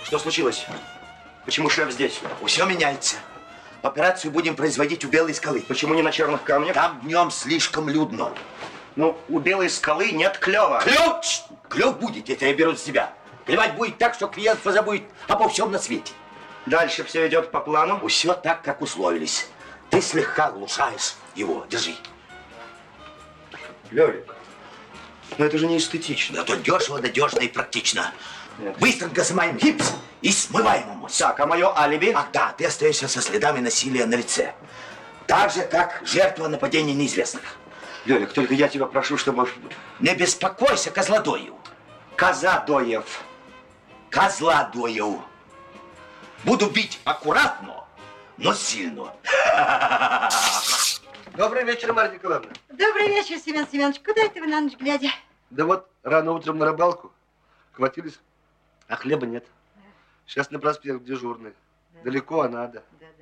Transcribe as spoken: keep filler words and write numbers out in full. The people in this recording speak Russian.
Что случилось? Почему шеф здесь? Все меняется. Операцию будем производить у Белой скалы. Почему не на черных камнях? Там днем слишком людно. Ну, у Белой скалы нет клёва. Клёв? Клёв будет, это я беру на себя. Клевать будет так, что клиент позабудет обо всем на свете. Дальше все идет по плану? Все так, как условились. Ты слегка глушаешь его. Держи. Лёлик, но это же не эстетично. Да то дешево, надежно и практично. Нет. Быстренько снимаем гипс и смываем ему. Так, а мое алиби? Ах да, ты остаешься со следами насилия на лице. Так же, как жертва нападения неизвестных. Лёлик, только я тебя прошу, чтобы... Не беспокойся, Козлодоев. Казадоев. Козлодоев. Буду бить аккуратно, но сильно. Добрый вечер, Марья Николаевна. Добрый вечер, Семен Семенович. Куда это вы на ночь глядя? Да вот рано утром на рыбалку хватились, а хлеба нет. Сейчас на проспект дежурный. Далеко, а надо.